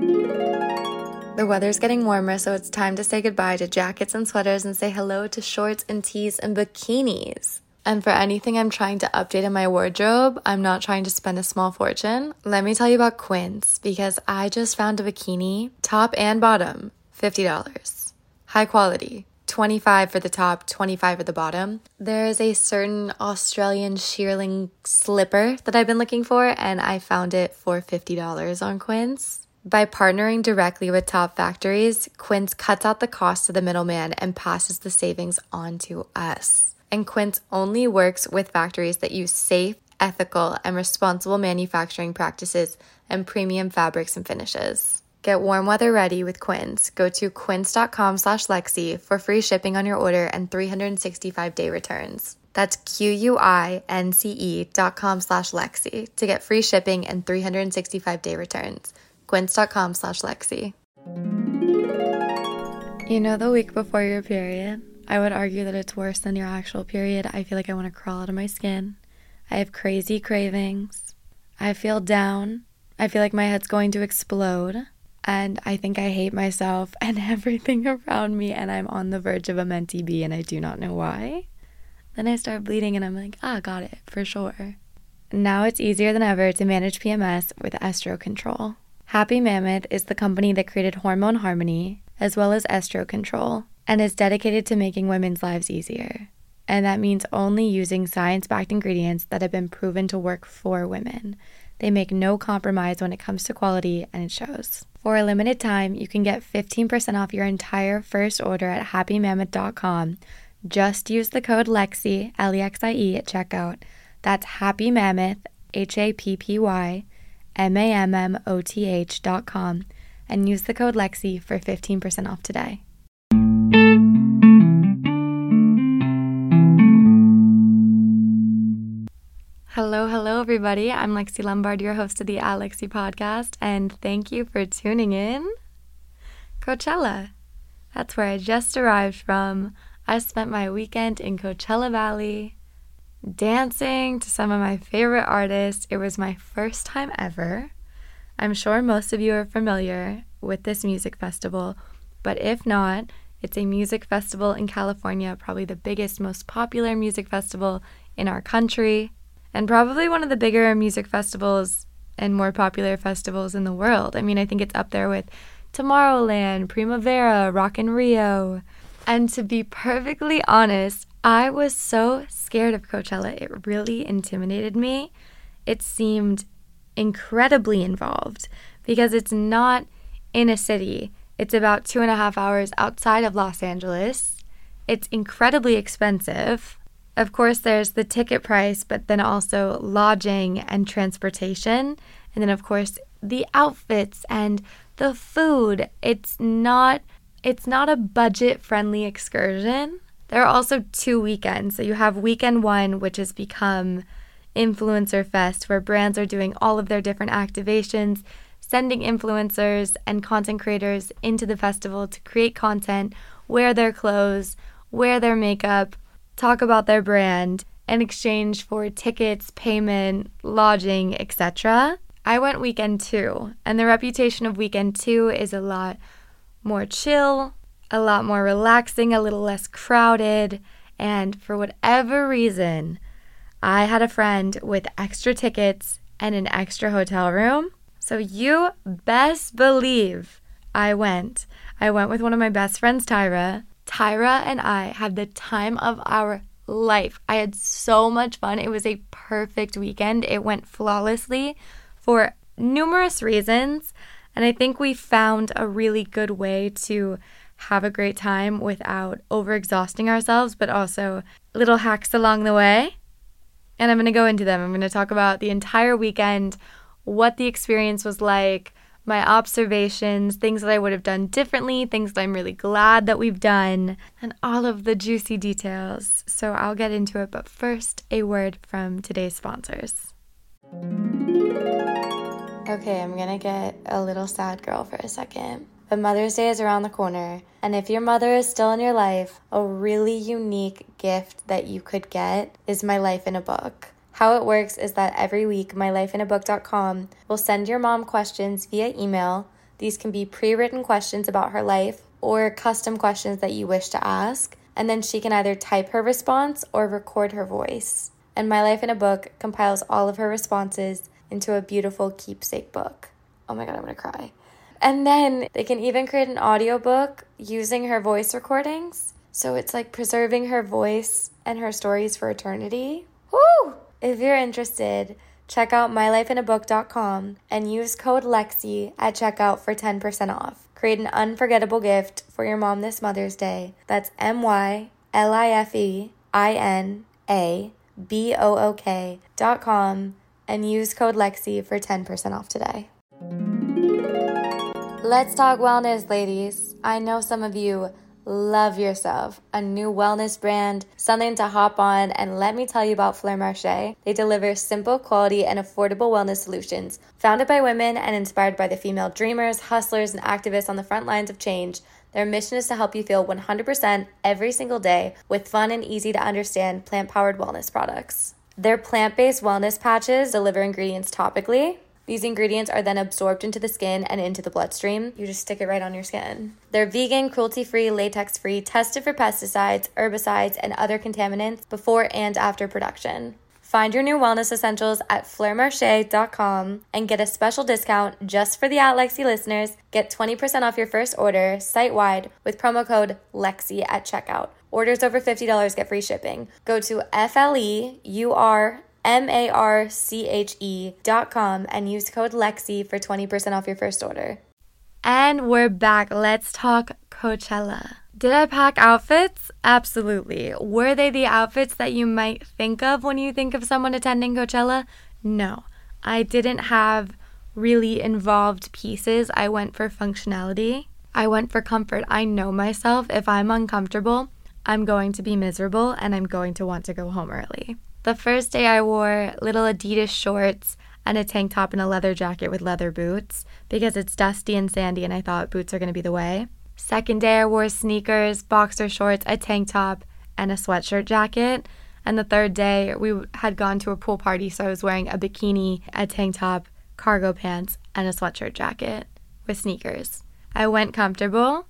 The weather's getting warmer, so it's time to say goodbye to jackets and sweaters and say hello to shorts and tees and bikinis. And for anything I'm trying to update in my wardrobe, I'm not trying to spend a small fortune. Let me tell you about Quince, because I just found a bikini, top and bottom, $50. High quality, $25 for the top, $25 for the bottom. There is a certain Australian shearling slipper that I've been looking for, and I found it for $50 on Quince. By partnering directly with top factories, Quince cuts out the cost of the middleman and passes the savings on to us. And Quince only works with factories that use safe, ethical, and responsible manufacturing practices and premium fabrics and finishes. Get warm weather ready with Quince. Go to quince.com/Lexi for free shipping on your order and 365-day returns. That's QUINCE.com/Lexi to get free shipping and 365-day returns. Quince.com/Lexi. You know, the week before your period, I would argue that it's worse than your actual period. I feel like I want to crawl out of my skin. I have crazy cravings. I feel down. I feel like my head's going to explode. And I think I hate myself and everything around me, and I'm on the verge of a mentee B and I do not know why. Then I start bleeding and I'm like, got it, for sure. Now it's easier than ever to manage PMS with Estro Control. Happy Mammoth is the company that created Hormone Harmony, as well as Estro Control, and is dedicated to making women's lives easier. And that means only using science-backed ingredients that have been proven to work for women. They make no compromise when it comes to quality, and it shows. For a limited time, you can get 15% off your entire first order at happymammoth.com. Just use the code LEXI, L-E-X-I-E, at checkout. That's Happy Mammoth, HAPPYMAMMOTH.com, and use the code LEXI for 15% off today. Hello, everybody. I'm Lexi Lombard, your host of the Lexi podcast, and thank you for tuning in. Coachella. That's where I just arrived from. I spent my weekend in Coachella Valley, dancing to some of my favorite artists. It was my first time ever. I'm sure most of you are familiar with this music festival, but if not, it's a music festival in California, probably the biggest, most popular music festival in our country, and probably one of the bigger music festivals and more popular festivals in the world. I mean, I think it's up there with Tomorrowland, Primavera, Rock in Rio. And to be perfectly honest, I was so scared of Coachella. It really intimidated me. It seemed incredibly involved because it's not in a city. It's about 2.5 hours outside of Los Angeles. It's incredibly expensive. Of course, there's the ticket price, but then also lodging and transportation. And then, of course, the outfits and the food. It's not a budget-friendly excursion. There are also 2 weekends. So you have weekend 1, which has become Influencer Fest, where brands are doing all of their different activations, sending influencers and content creators into the festival to create content, wear their clothes, wear their makeup, talk about their brand, in exchange for tickets, payment, lodging, etc. I went weekend 2, and the reputation of weekend 2 is a lot more chill, a lot more relaxing, a little less crowded, and for whatever reason, I had a friend with extra tickets and an extra hotel room. So you best believe I went. I went with one of my best friends, Tyra. Tyra and I had the time of our life. I had so much fun. It was a perfect weekend. It went flawlessly for numerous reasons. And I think we found a really good way to have a great time without overexhausting ourselves, but also little hacks along the way. And I'm going to go into them. I'm going to talk about the entire weekend, what the experience was like, my observations, things that I would have done differently, things that I'm really glad that we've done, and all of the juicy details. So I'll get into it, but first, a word from today's sponsors. Okay, I'm gonna get a little sad girl for a second. But Mother's Day is around the corner, and if your mother is still in your life, a really unique gift that you could get is My Life in a Book. How it works is that every week, mylifeinabook.com will send your mom questions via email. These can be pre-written questions about her life or custom questions that you wish to ask, and then she can either type her response or record her voice. And My Life in a Book compiles all of her responses into a beautiful keepsake book. Oh my God, I'm gonna cry. And then they can even create an audiobook using her voice recordings. So it's like preserving her voice and her stories for eternity. Woo! If you're interested, check out mylifeinabook.com and use code LEXI at checkout for 10% off. Create an unforgettable gift for your mom this Mother's Day. That's mylifeinabook.com and use code LEXI for 10% off today. Let's talk wellness, ladies. I know some of you love yourself a new wellness brand, something to hop on, and let me tell you about Fleur Marché. They deliver simple, quality, and affordable wellness solutions. Founded by women and inspired by the female dreamers, hustlers, and activists on the front lines of change, their mission is to help you feel 100% every single day with fun and easy to understand plant-powered wellness products. Their plant-based wellness patches deliver ingredients topically. These ingredients are then absorbed into the skin and into the bloodstream. You just stick it right on your skin. They're vegan, cruelty-free, latex-free, tested for pesticides, herbicides, and other contaminants before and after production. Find your new wellness essentials at fleurmarche.com and get a special discount just for the Lexi listeners. Get 20% off your first order site-wide with promo code LEXI at checkout. Orders over $50 get free shipping. Go to FLEURMARCHE.com and use code LEXI for 20% off your first order. And we're back. Let's talk Coachella. Did I pack outfits? Absolutely. Were they the outfits that you might think of when you think of someone attending Coachella? No. I didn't have really involved pieces. I went for functionality. I went for comfort. I know myself. If I'm uncomfortable, I'm going to be miserable and I'm going to want to go home early. The first day I wore little Adidas shorts and a tank top and a leather jacket with leather boots because it's dusty and sandy and I thought boots are going to be the way. Second day I wore sneakers, boxer shorts, a tank top, and a sweatshirt jacket. And the third day we had gone to a pool party, so I was wearing a bikini, a tank top, cargo pants, and a sweatshirt jacket with sneakers. I went comfortable.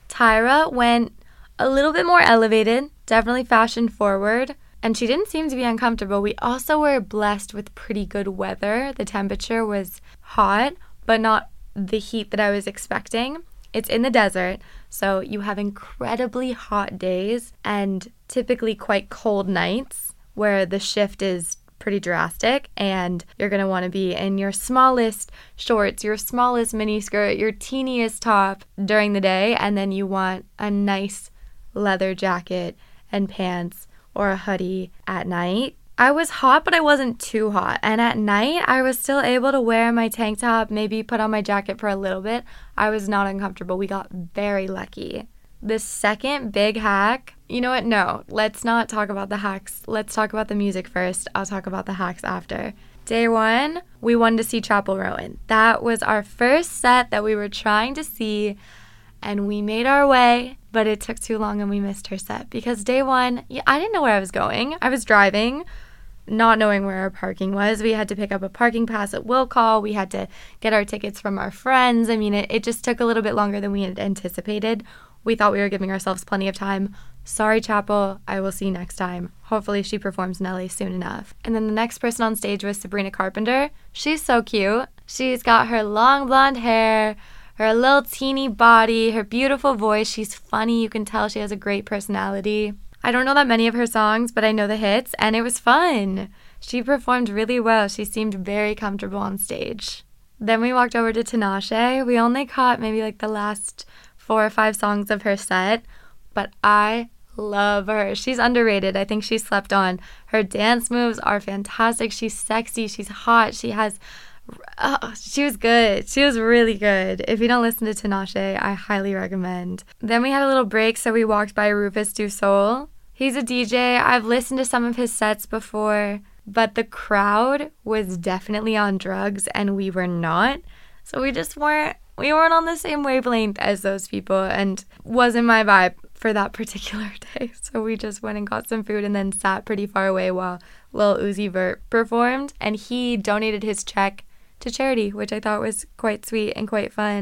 Tyra went a little bit more elevated, definitely fashion forward. And she didn't seem to be uncomfortable. We also were blessed with pretty good weather. The temperature was hot, but not the heat that I was expecting. It's in the desert, so you have incredibly hot days and typically quite cold nights where the shift is pretty drastic and you're going to want to be in your smallest shorts, your smallest mini skirt, your teeniest top during the day, and then you want a nice leather jacket and pants or a hoodie at night. I was hot, but I wasn't too hot. And at night, I was still able to wear my tank top, maybe put on my jacket for a little bit. I was not uncomfortable. We got very lucky. The second big hack, you know what? No, let's not talk about the hacks. Let's talk about the music first. I'll talk about the hacks after. Day one, we wanted to see Chappell Roan. That was our first set that we were trying to see, and we made our way, but it took too long and we missed her set because day one, I didn't know where I was going. I was driving, not knowing where our parking was. We had to pick up a parking pass at Will Call. We had to get our tickets from our friends. I mean, it just took a little bit longer than we had anticipated. We thought we were giving ourselves plenty of time. Sorry, Chappell. I will see you next time. Hopefully she performs in LA soon enough. And then the next person on stage was Sabrina Carpenter. She's so cute. She's got her long blonde hair, her little teeny body, her beautiful voice. She's funny. You can tell she has a great personality. I don't know that many of her songs, but I know the hits, and it was fun. She performed really well. She seemed very comfortable on stage. Then we walked over to Tinashe. We only caught maybe like the last 4 or 5 songs of her set, but I love her. She's underrated. I think she's slept on. Her dance moves are fantastic. She's sexy. She's hot. She was good. She was really good. If you don't listen to Tinashe, I highly recommend. Then we had a little break, so we walked by Rufus Du Sol. He's a DJ. I've listened to some of his sets before, but the crowd was definitely on drugs and we were not. So we weren't on the same wavelength as those people and wasn't my vibe for that particular day. So we just went and got some food and then sat pretty far away while Lil Uzi Vert performed, and he donated his check to charity, which I thought was quite sweet and quite fun.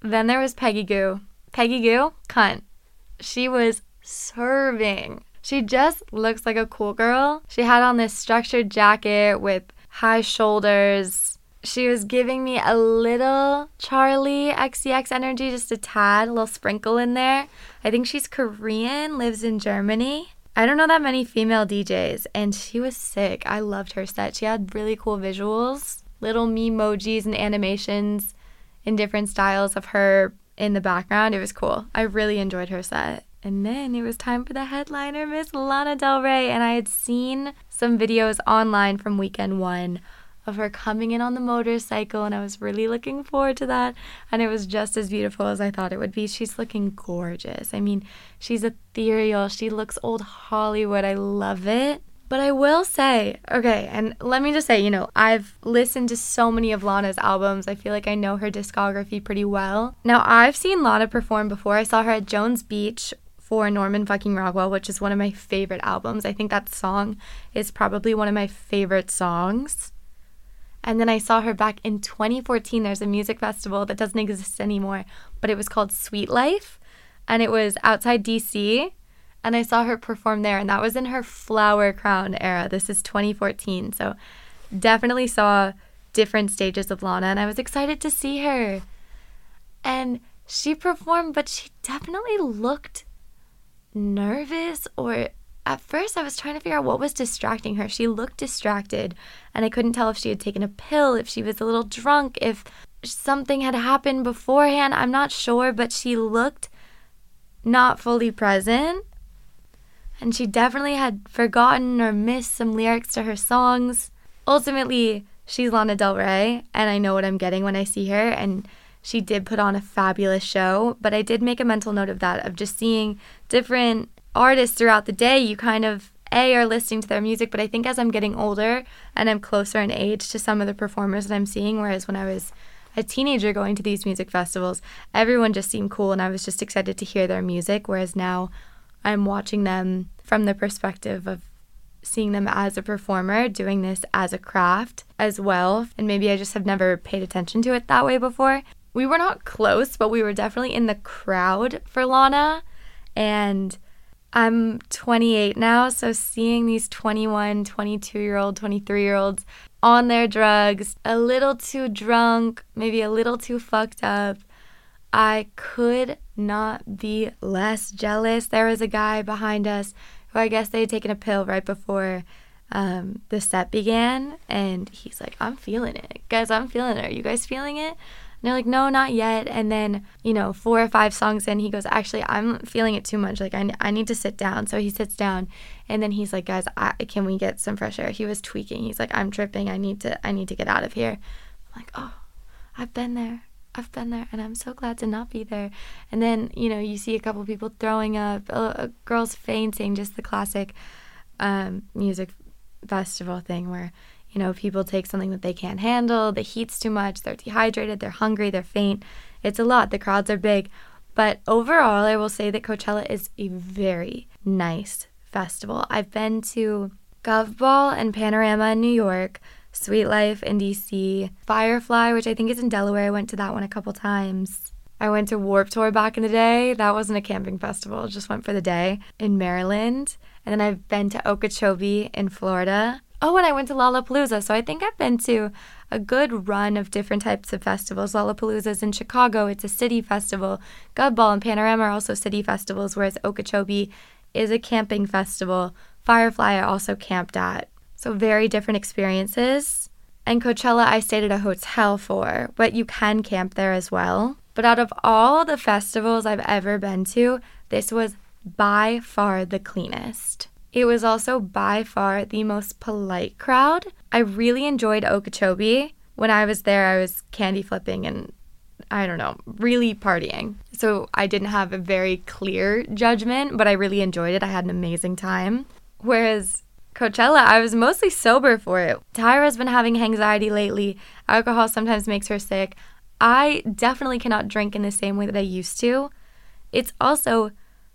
Then there was Peggy Gou. Peggy Gou, cunt. She was serving. She just looks like a cool girl. She had on this structured jacket with high shoulders. She was giving me a little Charlie XCX energy, just a tad, a little sprinkle in there. I think she's Korean, lives in Germany. I don't know that many female DJs, and she was sick. I loved her set. She had really cool visuals, little memojis and animations in different styles of her in the background. It was cool. I really enjoyed her set. And then it was time for the headliner, Miss Lana Del Rey. And I had seen some videos online from weekend one of her coming in on the motorcycle, and I was really looking forward to that. And it was just as beautiful as I thought it would be. She's looking gorgeous. I mean, she's ethereal. She looks old Hollywood. I love it. But I will say, okay, and let me just say, you know, I've listened to so many of Lana's albums. I feel like I know her discography pretty well. Now, I've seen Lana perform before. I saw her at Jones Beach for Norman fucking Rockwell, which is one of my favorite albums. I think that song is probably one of my favorite songs. And then I saw her back in 2014. There's a music festival that doesn't exist anymore, but it was called Sweet Life, and it was outside DC, and I saw her perform there, and that was in her flower crown era. This is 2014, so definitely saw different stages of Lana, and I was excited to see her. And she performed, but she definitely looked nervous, or at first I was trying to figure out what was distracting her. She looked distracted, and I couldn't tell if she had taken a pill, if she was a little drunk, if something had happened beforehand. I'm not sure, but she looked not fully present, and she definitely had forgotten or missed some lyrics to her songs. Ultimately, she's Lana Del Rey, and I know what I'm getting when I see her, and she did put on a fabulous show, but I did make a mental note of that, of just seeing different artists throughout the day. You kind of, are listening to their music, but I think as I'm getting older and I'm closer in age to some of the performers that I'm seeing, whereas when I was a teenager going to these music festivals, everyone just seemed cool, and I was just excited to hear their music, whereas now I'm watching them from the perspective of seeing them as a performer, doing this as a craft as well, and maybe I just have never paid attention to it that way before. We were not close, but we were definitely in the crowd for Lana, and I'm 28 now, so seeing these 21, 22-year-old, 23-year-olds on their drugs, a little too drunk, maybe a little too fucked up, I could not be less jealous. There was a guy behind us who I guess they had taken a pill right before the set began, and he's like, I'm feeling it. Guys, I'm feeling it. Are you guys feeling it? And they're like, no, not yet. And then, 4 or 5 songs in, he goes, actually, I'm feeling it too much. Like, I need to sit down. So he sits down, and then he's like, guys, can we get some fresh air? He was tweaking. He's like, I'm tripping. I need to get out of here. I'm like, oh, I've been there, and I'm so glad to not be there. And then, you see a couple people throwing up, girls fainting, just the classic music festival thing where, people take something that they can't handle, the heat's too much, they're dehydrated, they're hungry, they're faint. It's a lot. The crowds are big. But overall, I will say that Coachella is a very nice festival. I've been to Gov Ball and Panorama in New York, Sweet Life in DC, Firefly, which I think is in Delaware. I went to that one a couple times. I went to Warped Tour back in the day. That wasn't a camping festival. Just went for the day in Maryland. And then I've been to Okeechobee in Florida. Oh, and I went to Lollapalooza. So I think I've been to a good run of different types of festivals. Lollapalooza's in Chicago. It's a city festival. Gov Ball and Panorama are also city festivals, whereas Okeechobee is a camping festival. Firefly I also camped at. So very different experiences. And Coachella I stayed at a hotel for, but you can camp there as well. But out of all the festivals I've ever been to, this was by far the cleanest. It was also by far the most polite crowd. I really enjoyed Okeechobee. When I was there, I was candy flipping and, really partying. So I didn't have a very clear judgment, but I really enjoyed it. I had an amazing time. Whereas Coachella, I was mostly sober for it. Tyra's been having anxiety lately. Alcohol sometimes makes her sick. I definitely cannot drink in the same way that I used to. It's also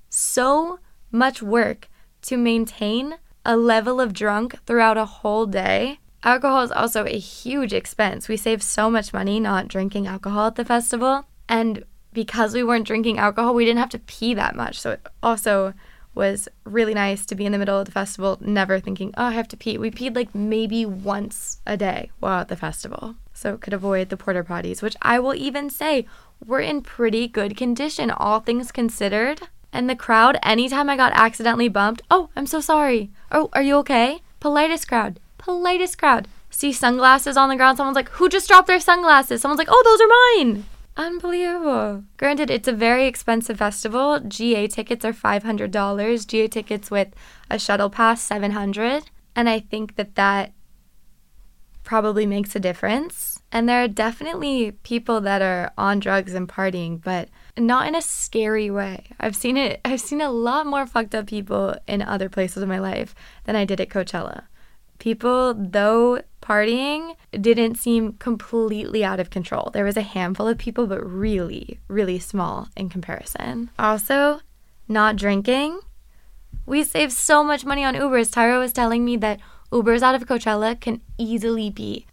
so much work to maintain a level of drunk throughout a whole day. Alcohol is also a huge expense. We save so much money not drinking alcohol at the festival. And because we weren't drinking alcohol, we didn't have to pee that much. So it also was really nice to be in the middle of the festival, never thinking, oh, I have to pee. We peed like maybe once a day while at the festival. So it could avoid the porta potties, which I will even say were in pretty good condition, all things considered. And the crowd, anytime I got accidentally bumped, oh, I'm so sorry. Oh, are you okay? Politest crowd. See sunglasses on the ground. Someone's like, who just dropped their sunglasses? Someone's like, oh, those are mine. Unbelievable. Granted, it's a very expensive festival. GA tickets are $500. GA tickets with a shuttle pass, $700. And I think that probably makes a difference. And there are definitely people that are on drugs and partying, but not in a scary way. I've seen a lot more fucked up people in other places in my life than I did at Coachella. People, though partying, didn't seem completely out of control. There was a handful of people, but really, really small in comparison. Also, not drinking. We saved so much money on Ubers. Tyra was telling me that Ubers out of Coachella can easily be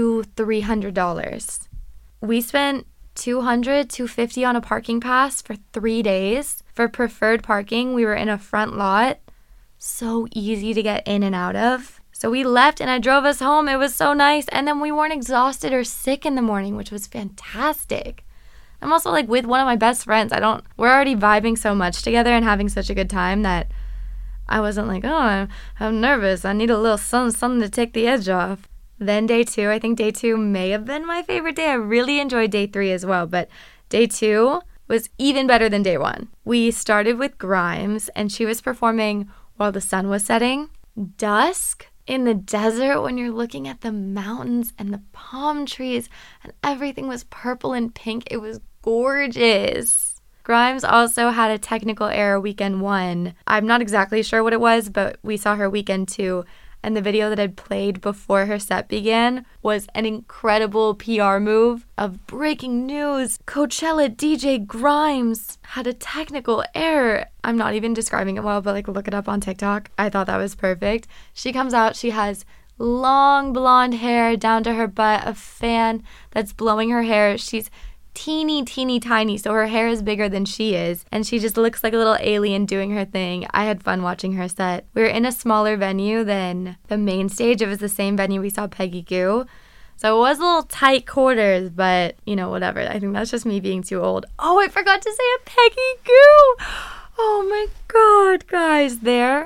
$200-$300. We spent $200-$250 on a parking pass for 3 days. For preferred parking, we were in a front lot. So easy to get in and out of. So we left and I drove us home. It was so nice. And then we weren't exhausted or sick in the morning, which was fantastic. I'm also like with one of my best friends. We're already vibing so much together and having such a good time that I wasn't like, oh, I'm nervous. I need a little something to take the edge off. Then day 2, I think day 2 may have been my favorite day. I really enjoyed day 3 as well, but day 2 was even better than day 1. We started with Grimes and she was performing while the sun was setting. Dusk in the desert when you're looking at the mountains and the palm trees and everything was purple and pink. It was gorgeous. Grimes also had a technical error weekend 1. I'm not exactly sure what it was, but we saw her weekend 2. And the video that had played before her set began was an incredible PR move of breaking news. Coachella DJ Grimes had a technical error. I'm not even describing it well, but like look it up on TikTok. I thought that was perfect. She comes out, she has long blonde hair down to her butt, a fan that's blowing her hair. She's teeny tiny, so her hair is bigger than she is, and she just looks like a little alien doing her thing. I had fun watching her set. We were in a smaller venue than the main stage. It was the same venue we saw Peggy Gou, so it was a little tight quarters, but whatever. I think that's just me being too old. Oh, I forgot to say a Peggy Gou. Oh my god, guys,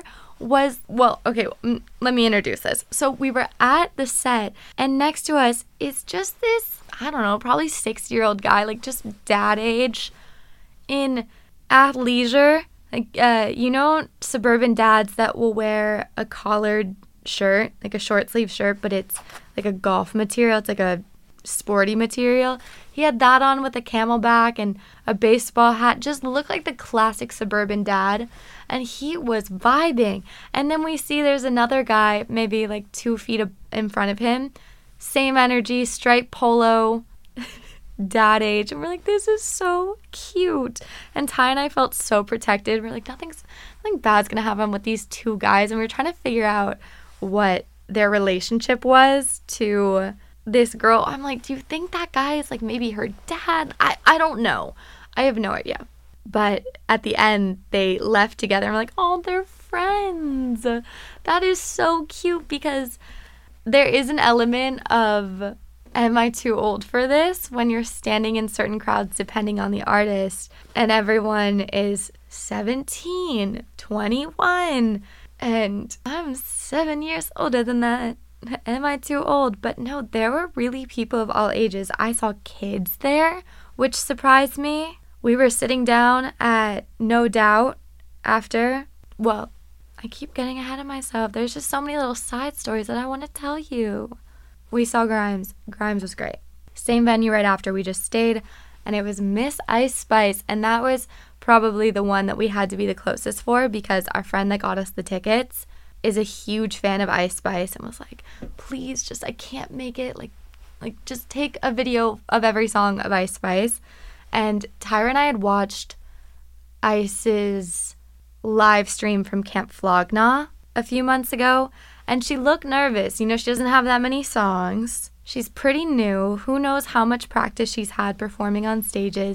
let me introduce this. So we were at the set, and next to us is just this, I don't know, probably 60-year-old guy, like just dad age, in athleisure. Like, suburban dads that will wear a collared shirt, like a short sleeve shirt, but it's like a golf material. It's like a sporty material. He had that on with a camelback and a baseball hat. Just looked like the classic suburban dad. And he was vibing. And then we see there's another guy, maybe like 2 feet in front of him. Same energy, striped polo, dad age. And we're like, this is so cute. And Ty and I felt so protected. We're like, nothing bad's going to happen with these 2 guys. And we were trying to figure out what their relationship was to this girl. I'm like, do you think that guy is like maybe her dad? I don't know. I have no idea. But at the end, they left together. And we're like, oh, they're friends. That is so cute because there is an element of, am I too old for this? When you're standing in certain crowds, depending on the artist, and everyone is 17, 21, and I'm 7 years older than that. Am I too old? But no, there were really people of all ages. I saw kids there, which surprised me. We were sitting down at No Doubt after. Well, I keep getting ahead of myself. There's just so many little side stories that I want to tell you. We saw Grimes. Grimes was great. Same venue right after. We just stayed, and it was Miss Ice Spice, and that was probably the one that we had to be the closest for because our friend that got us the tickets is a huge fan of Ice Spice and was like, please, I can't make it. Like just take a video of every song of Ice Spice. And Tyra and I had watched Ice's live stream from Camp Flog Gnaw a few months ago, and she looked nervous. She doesn't have that many songs. She's pretty new. Who knows how much practice she's had performing on stages.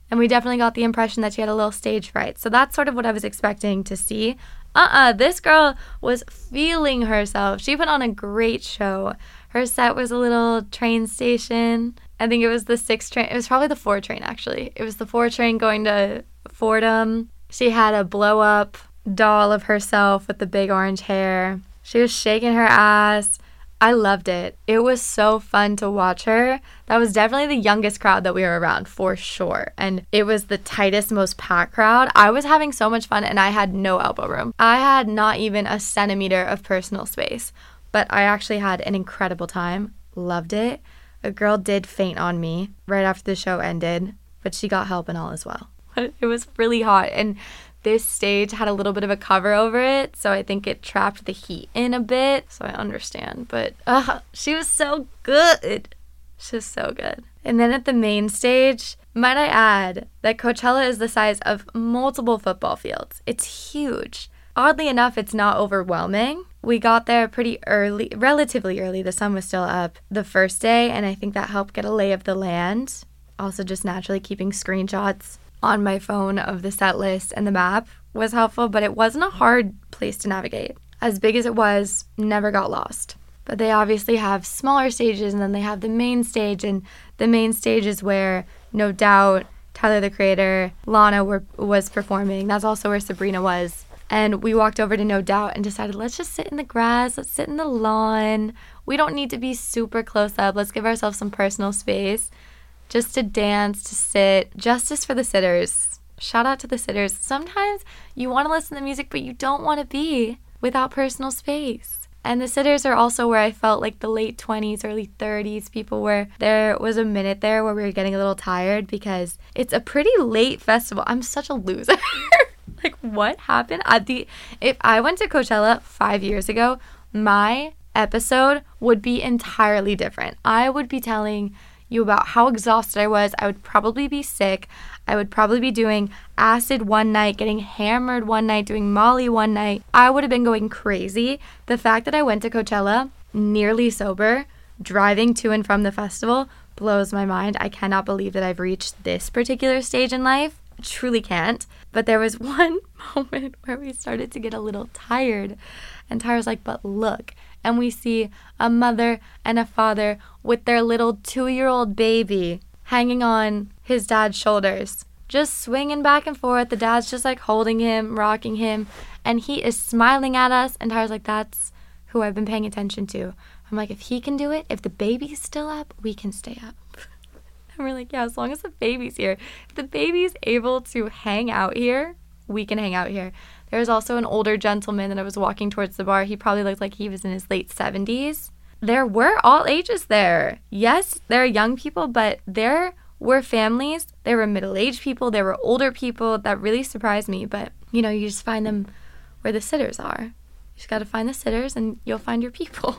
And we definitely got the impression that she had a little stage fright. So that's sort of what I was expecting to see. This girl was feeling herself. She put on a great show. Her set was a little train station. I think it was the 6 train. It was probably the 4 train, actually. It was the 4 train going to Fordham. She had a blow-up doll of herself with the big orange hair. She was shaking her ass. I loved it. It was so fun to watch her. That was definitely the youngest crowd that we were around, for sure. And it was the tightest, most packed crowd. I was having so much fun, and I had no elbow room. I had not even a centimeter of personal space, but I actually had an incredible time. Loved it. A girl did faint on me right after the show ended, but she got help and all as well. It was really hot, and this stage had a little bit of a cover over it, so I think it trapped the heat in a bit, so I understand. But she was so good. She was so good. And then at the main stage, might I add that Coachella is the size of multiple football fields. It's huge. Oddly enough, it's not overwhelming. We got there pretty early, relatively early. The sun was still up the first day, and I think that helped get a lay of the land. Also, just naturally keeping screenshots on my phone of the set list and the map was helpful, but it wasn't a hard place to navigate. As big as it was, never got lost. But they obviously have smaller stages, and then they have the main stage, and the main stage is where No Doubt, Tyler, the Creator, Lana was performing. That's also where Sabrina was. And we walked over to No Doubt and decided, let's just sit in the grass, let's sit in the lawn. We don't need to be super close up. Let's give ourselves some personal space. Just to dance, to sit. Justice for the sitters. Shout out to the sitters. Sometimes you want to listen to music, but you don't want to be without personal space. And the sitters are also where I felt like the late 20s, early 30s people were. There was a minute there where we were getting a little tired because it's a pretty late festival. I'm such a loser. Like, what happened? If I went to Coachella 5 years ago, my episode would be entirely different. I would be telling you about how exhausted I was. I would probably be sick. I would probably be doing acid one night, getting hammered one night, doing Molly one night. I would have been going crazy. The fact that I went to Coachella nearly sober, driving to and from the festival, blows my mind. I cannot believe that I've reached this particular stage in life. Truly can't. But there was one moment where we started to get a little tired, and Tyra's like, but look. And we see a mother and a father with their little 2-year-old baby hanging on his dad's shoulders, just swinging back and forth. The dad's just like holding him, rocking him, and he is smiling at us. And Tyra's like, that's who I've been paying attention to. I'm like, if he can do it, if the baby's still up, we can stay up. And we're like, yeah, as long as the baby's here. If the baby's able to hang out here, we can hang out here. There was also an older gentleman that I was walking towards the bar. He probably looked like he was in his late 70s. There were all ages there. Yes, there are young people, but there were families. There were middle-aged people. There were older people. That really surprised me. But, you know, you just find them where the sitters are. You just got to find the sitters and you'll find your people.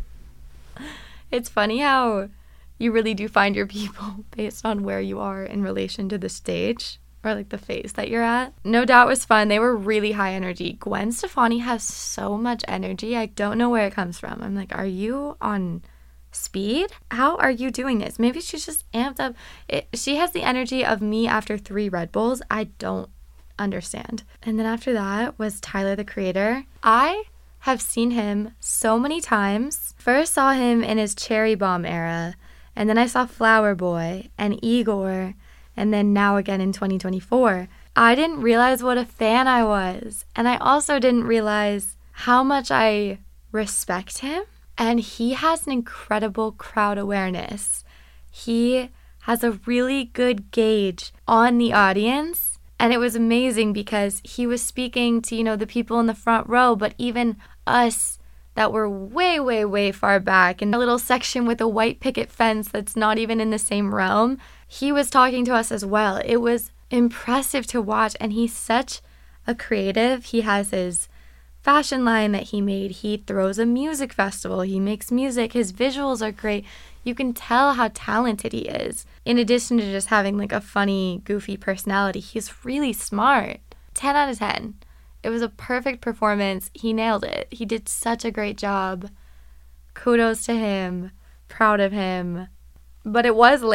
It's funny how you really do find your people based on where you are in relation to the stage or like the phase that you're at. No Doubt was fun. They were really high energy. Gwen Stefani has so much energy. I don't know where it comes from. I'm like, are you on speed? How are you doing this? Maybe she's just amped up. She has the energy of me after 3 Red Bulls. I don't understand. And then after that was Tyler, the Creator. I have seen him so many times. First saw him in his Cherry Bomb era, and then I saw Flower Boy and Igor, and then now again in 2024. I didn't realize what a fan I was, and I also didn't realize how much I respect him, and he has an incredible crowd awareness. He has a really good gauge on the audience, and it was amazing because he was speaking to, you know, the people in the front row, but even us that were way, way, way far back in a little section with a white picket fence that's not even in the same realm. He was talking to us as well. It was impressive to watch, and he's such a creative. He has his fashion line that he made. He throws a music festival. He makes music. His visuals are great. You can tell how talented he is. In addition to just having like a funny, goofy personality, he's really smart. 10 out of 10. It was a perfect performance. He nailed it. He did such a great job. Kudos to him. Proud of him. But it was late.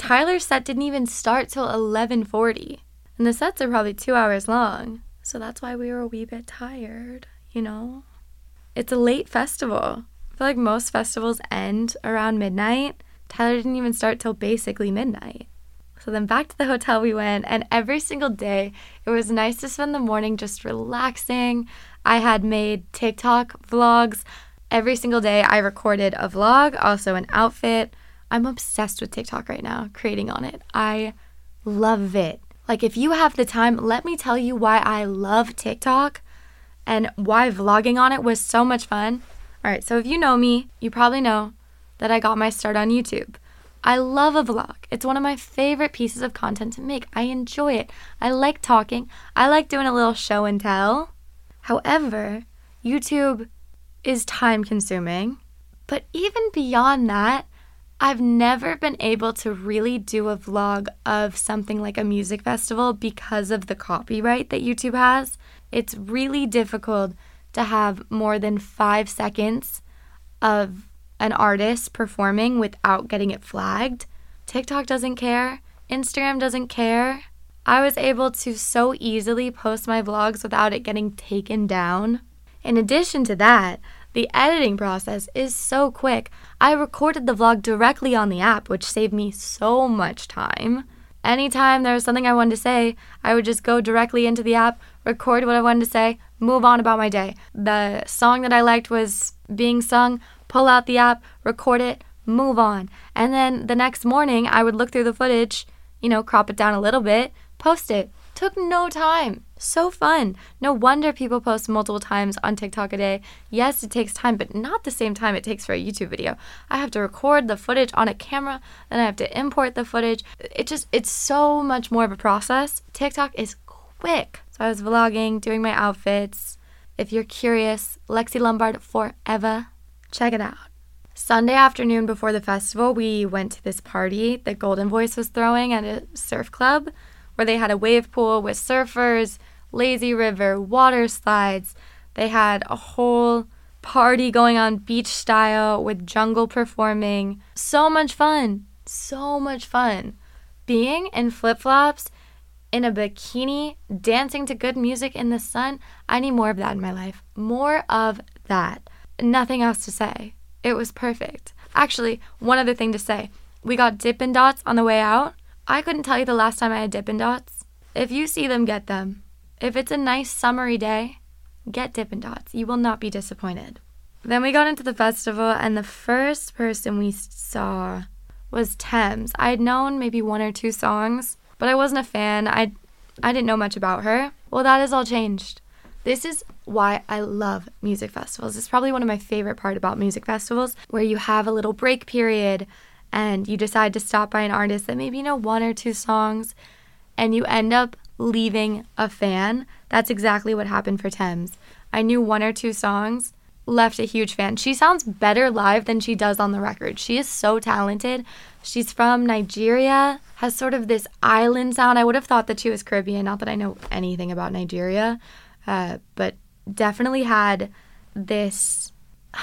Tyler's set didn't even start till 11:40. And the sets are probably 2 hours long. So that's why we were a wee bit tired, you know? It's a late festival. I feel like most festivals end around midnight. Tyler didn't even start till basically midnight. So then back to the hotel we went, and every single day it was nice to spend the morning just relaxing. I had made TikTok vlogs. Every single day I recorded a vlog, also an outfit. I'm obsessed with TikTok right now, creating on it. I love it. Like, if you have the time, let me tell you why I love TikTok and why vlogging on it was so much fun. All right, so if you know me, you probably know that I got my start on YouTube. I love a vlog. It's one of my favorite pieces of content to make. I enjoy it. I like talking. I like doing a little show and tell. However, YouTube is time consuming. But even beyond that, I've never been able to really do a vlog of something like a music festival because of the copyright that YouTube has. It's really difficult to have more than 5 seconds of an artist performing without getting it flagged. TikTok doesn't care. Instagram doesn't care. I was able to so easily post my vlogs without it getting taken down. In addition to that, the editing process is so quick. I recorded the vlog directly on the app, which saved me so much time. Anytime there was something I wanted to say, I would just go directly into the app, record what I wanted to say, move on about my day. The song that I liked was being sung, pull out the app, record it, move on. And then the next morning, I would look through the footage, crop it down a little bit, post it. Took no time. So fun. No wonder people post multiple times on TikTok a day. Yes, it takes time, but not the same time it takes for a YouTube video. I have to record the footage on a camera, then I have to import the footage. It's so much more of a process. TikTok is quick. So I was vlogging, doing my outfits. If you're curious, Lexi Lombard forever. Check it out. Sunday afternoon before the festival, we went to this party that Golden Voice was throwing at a surf club, where they had a wave pool with surfers, lazy river, water slides. They had a whole party going on beach style with jungle performing. So much fun. So much fun. Being in flip-flops, in a bikini, dancing to good music in the sun, I need more of that in my life. More of that. Nothing else to say. It was perfect. Actually, one other thing to say. We got Dippin' Dots on the way out. I couldn't tell you the last time I had Dippin' Dots. If you see them, get them. If it's a nice summery day, get Dippin' Dots. You will not be disappointed. Then we got into the festival, and the first person we saw was Tems. I had known maybe 1 or 2 songs, but I wasn't a fan. I didn't know much about her. Well, that has all changed. This is why I love music festivals. It's probably one of my favorite parts about music festivals, where you have a little break period and you decide to stop by an artist that maybe you know 1 or 2 songs, and you end up leaving a fan. That's exactly what happened for Tems. I knew 1 or 2 songs, left a huge fan. She sounds better live than she does on the record. She is so talented. She's from Nigeria, has sort of this island sound. I would have thought that she was Caribbean, not that I know anything about Nigeria, but definitely had this,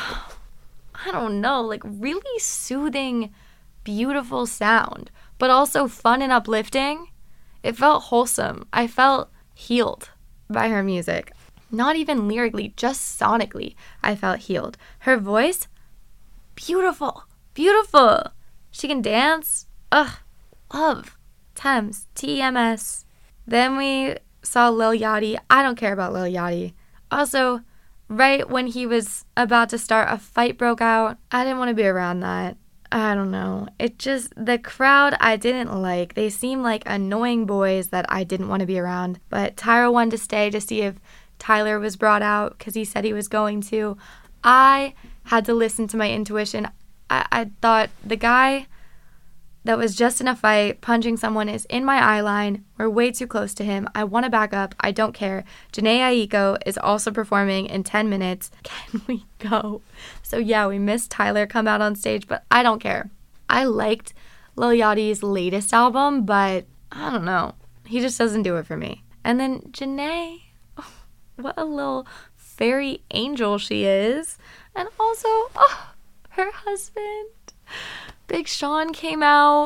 I don't know, like really soothing, beautiful sound, but also fun and uplifting. It felt wholesome. I felt healed by her music. Not even lyrically, just sonically, I felt healed. Her voice, beautiful, beautiful. She can dance. Ugh, love. Tems, TMS. Then we saw Lil Yachty. I don't care about Lil Yachty. Also, right when he was about to start, a fight broke out. I didn't want to be around that. I don't know. The crowd I didn't like. They seemed like annoying boys that I didn't want to be around. But Tyra wanted to stay to see if Tyler was brought out because he said he was going to. I had to listen to my intuition. I thought the guy that was just in a fight punching someone is in my eye line. We're way too close to him. I want to back up. I don't care. Jhené Aiko is also performing in 10 minutes. Can we go? So yeah, we missed Tyler come out on stage, but I don't care. I liked Lil Yachty's latest album, but I don't know. He just doesn't do it for me. And then Jhené, oh, what a little fairy angel she is. And also, her husband. Big Sean came out.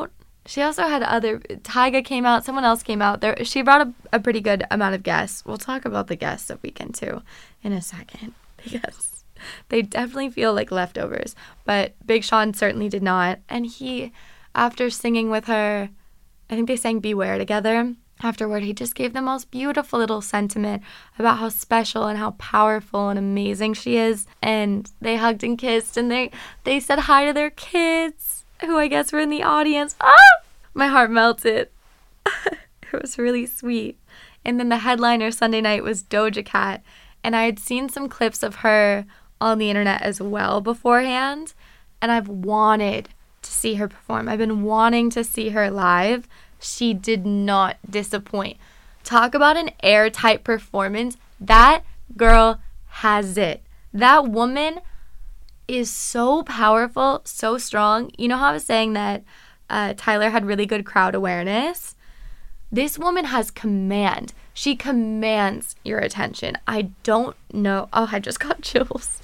She also had Tyga came out, someone else came out. She brought a pretty good amount of guests. We'll talk about the guests of Weekend 2 in a second because they definitely feel like leftovers. But Big Sean certainly did not. And he, after singing with her, I think they sang Beware together. Afterward, he just gave the most beautiful little sentiment about how special and how powerful and amazing she is. And they hugged and kissed, and they said hi to their kids, who I guess were in the audience. Ah! My heart melted. It was really sweet. And then the headliner Sunday night was Doja Cat. And I had seen some clips of her on the internet as well beforehand. And I've wanted to see her perform. I've been wanting to see her live. She did not disappoint. Talk about an airtight performance. That girl has it. That woman is so powerful, so strong. You know how I was saying that Tyler had really good crowd awareness? This woman has command. She commands your attention. I don't know. Oh, I just got chills.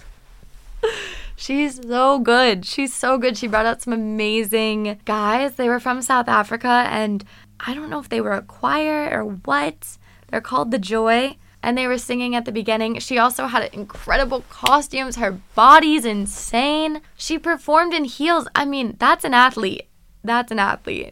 She's so good. She's so good. She brought out some amazing guys. They were from South Africa, and I don't know if they were a choir or what. They're called The Joy, and they were singing at the beginning. She also had incredible costumes. Her body's insane. She performed in heels. I mean, that's an athlete. That's an athlete.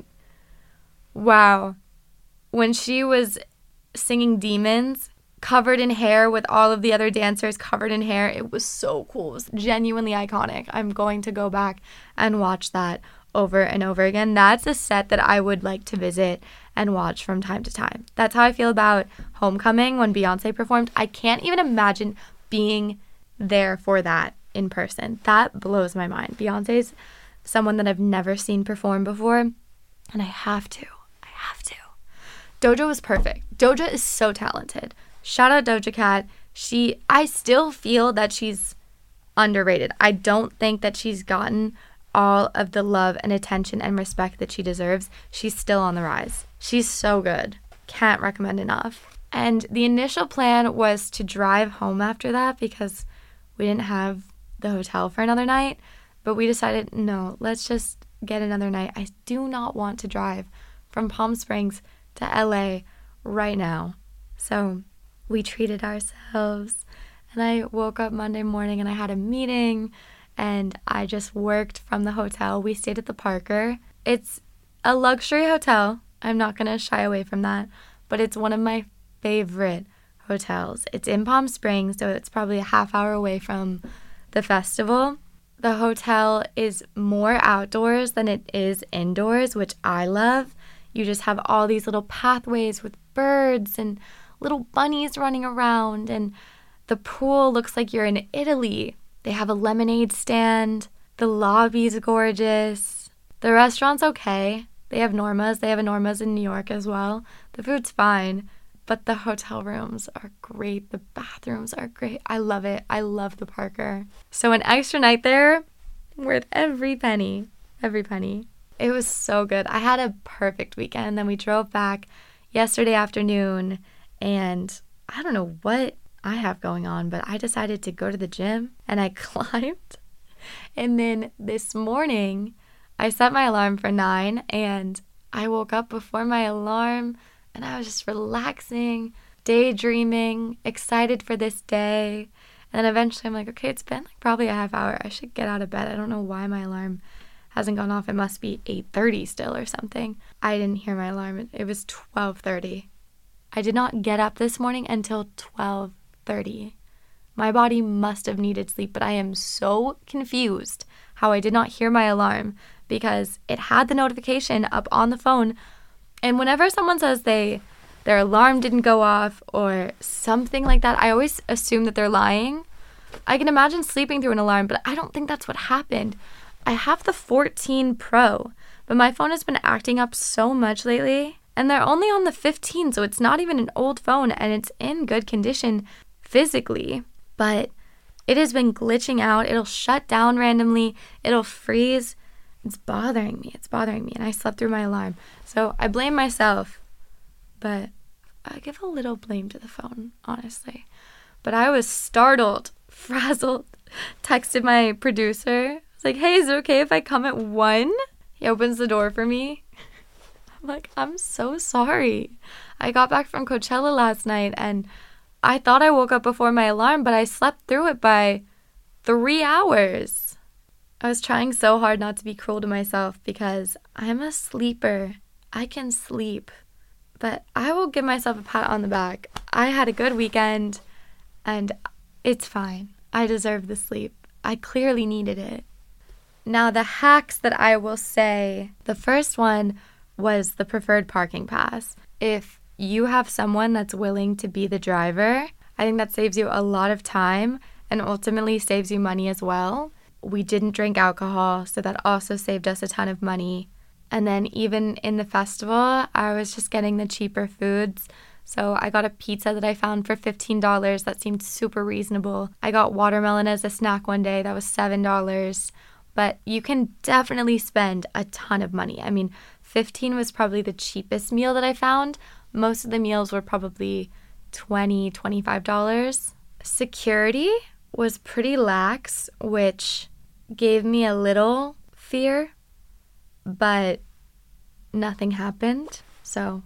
Wow. When she was singing Demons, covered in hair with all of the other dancers covered in hair, it was so cool. It was genuinely iconic. I'm going to go back and watch that over and over again. That's a set that I would like to visit and watch from time to time. That's how I feel about Homecoming when Beyonce performed. I can't even imagine being there for that in person. That blows my mind. Beyonce's someone that I've never seen perform before, and I have to. Doja was perfect. Doja is so talented. Shout out Doja Cat. I still feel that she's underrated. I don't think that she's gotten all of the love and attention and respect that she deserves. She's still on the rise. She's so good. Can't recommend enough. And the initial plan was to drive home after that because we didn't have the hotel for another night. But we decided, no, let's just get another night. I do not want to drive from Palm Springs to LA right now. So we treated ourselves, and I woke up Monday morning and I had a meeting, and I just worked from the hotel. We stayed at the Parker. It's a luxury hotel. I'm not going to shy away from that, but it's one of my favorite hotels. It's in Palm Springs, so it's probably a half hour away from the festival. The hotel is more outdoors than it is indoors, which I love. You just have all these little pathways with birds and little bunnies running around, and the pool looks like you're in Italy. They have a lemonade stand. The lobby's gorgeous. The restaurant's okay. They have Norma's. They have a Norma's in New York as well. The food's fine, but the hotel rooms are great. The bathrooms are great. I love it. I love the Parker. So an extra night there, worth every penny. Every penny. It was so good. I had a perfect weekend. Then we drove back yesterday afternoon, and I don't know what I have going on, but I decided to go to the gym, and I climbed. And then this morning, I set my alarm for 9, and I woke up before my alarm, and I was just relaxing, daydreaming, excited for this day. And then eventually I'm like, okay, it's been like probably a half hour. I should get out of bed. I don't know why my alarm hasn't gone off. It must be 8:30 still or something. I didn't hear my alarm. It was 12:30. I did not get up this morning until 12:30. My body must have needed sleep, but I am so confused how I did not hear my alarm because it had the notification up on the phone. And whenever someone says their alarm didn't go off or something like that, I always assume that they're lying. I can imagine sleeping through an alarm, but I don't think that's what happened. I have the 14 Pro, but my phone has been acting up so much lately, and they're only on the 15, so it's not even an old phone, and it's in good condition physically, but it has been glitching out. It'll shut down randomly. It'll freeze. It's bothering me, and I slept through my alarm. So I blame myself, but I give a little blame to the phone, honestly. But I was startled, frazzled, texted my producer. I was like, hey, is it okay if I come at 1? He opens the door for me. like, I'm so sorry. I got back from Coachella last night and I thought I woke up before my alarm, but I slept through it by 3 hours. I was trying so hard not to be cruel to myself because I'm a sleeper. I can sleep. But I will give myself a pat on the back. I had a good weekend and it's fine. I deserve the sleep. I clearly needed it. Now, the hacks that I will say, the first one was the preferred parking pass. If you have someone that's willing to be the driver, I think that saves you a lot of time and ultimately saves you money as well. We didn't drink alcohol, so that also saved us a ton of money. And then even in the festival, I was just getting the cheaper foods. So I got a pizza that I found for $15. That seemed super reasonable. I got watermelon as a snack one day. That was $7. But you can definitely spend a ton of money. I mean, $15 was probably the cheapest meal that I found. Most of the meals were probably $20, $25. Security was pretty lax, which gave me a little fear, but nothing happened. So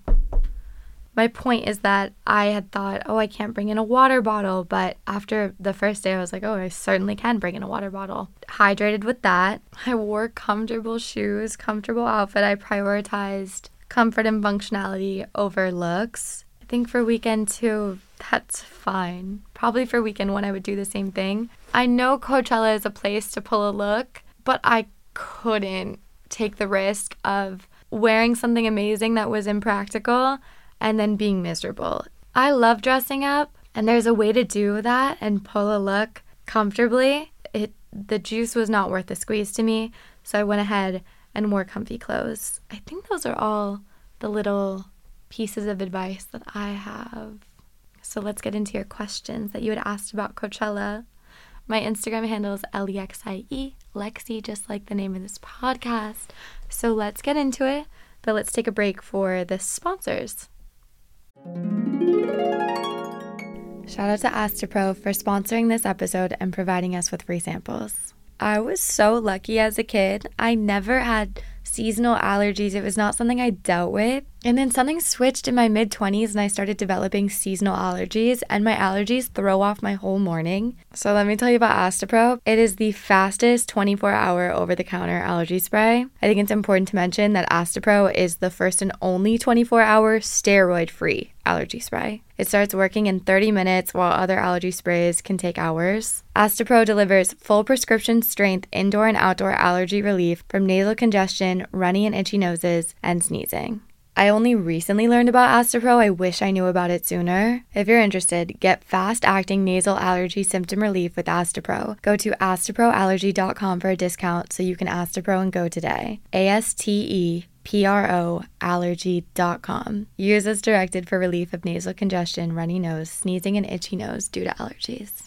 my point is that I had thought, I can't bring in a water bottle. But after the first day, I was like, I certainly can bring in a water bottle. Hydrated with that. I wore comfortable shoes, comfortable outfit. I prioritized comfort and functionality over looks. I think for weekend 2, that's fine. Probably for weekend 1, I would do the same thing. I know Coachella is a place to pull a look, but I couldn't take the risk of wearing something amazing that was impractical and then being miserable. I love dressing up, and there's a way to do that and pull a look comfortably. The juice was not worth the squeeze to me, so I went ahead and wore comfy clothes. I think those are all the little pieces of advice that I have. So let's get into your questions that you had asked about Coachella. My Instagram handle is LEXIE, Lexi, just like the name of this podcast. So let's get into it, but let's take a break for the sponsors. Shout out to Astepro for sponsoring this episode and providing us with free samples. I was so lucky as a kid. I never had seasonal allergies. It was not something I dealt with. And then something switched in my mid-20s and I started developing seasonal allergies, and my allergies throw off my whole morning. So let me tell you about Astepro. It is the fastest 24-hour over-the-counter allergy spray. I think it's important to mention that Astepro is the first and only 24-hour steroid-free allergy spray. It starts working in 30 minutes while other allergy sprays can take hours. Astepro delivers full prescription strength indoor and outdoor allergy relief from nasal congestion, runny and itchy noses, and sneezing. I only recently learned about Astepro. I wish I knew about it sooner. If you're interested, get fast-acting nasal allergy symptom relief with Astepro. Go to asteproallergy.com for a discount so you can Astepro and go today. ASTEPRO allergy.com. Use as directed for relief of nasal congestion, runny nose, sneezing, and itchy nose due to allergies.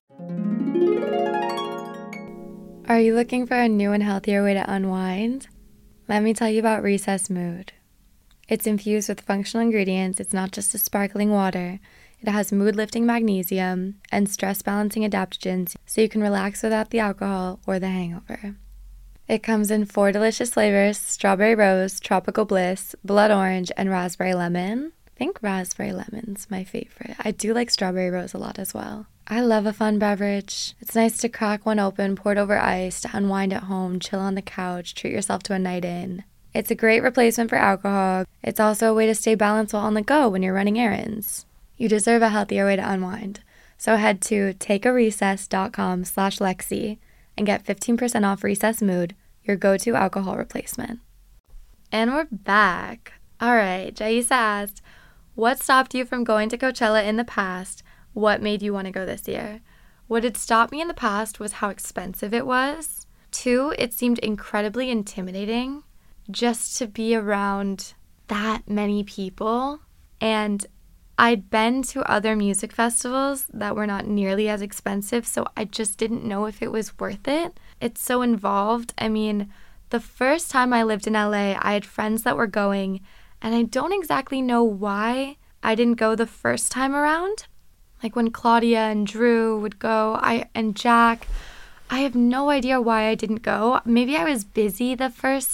Are you looking for a new and healthier way to unwind? Let me tell you about Recess Mood. It's infused with functional ingredients. It's not just a sparkling water. It has mood-lifting magnesium and stress-balancing adaptogens so you can relax without the alcohol or the hangover. It comes in 4 delicious flavors: strawberry rose, tropical bliss, blood orange, and raspberry lemon. I think raspberry lemon's my favorite. I do like strawberry rose a lot as well. I love a fun beverage. It's nice to crack one open, pour it over ice, to unwind at home, chill on the couch, treat yourself to a night in. It's a great replacement for alcohol. It's also a way to stay balanced while on the go when you're running errands. You deserve a healthier way to unwind. So head to takearecess.com/Lexi and get 15% off Recess Mood, your go-to alcohol replacement. And we're back. All right, Jaisa asked, what stopped you from going to Coachella in the past? What made you want to go this year? What had stopped me in the past was how expensive it was. 2, it seemed incredibly intimidating just to be around that many people. And I'd been to other music festivals that were not nearly as expensive, so I just didn't know if it was worth it. It's so involved. I mean, the first time I lived in LA, I had friends that were going, and I don't exactly know why I didn't go the first time around. Like when Claudia and Drew would go, and Jack, I have no idea why I didn't go. Maybe I was busy the first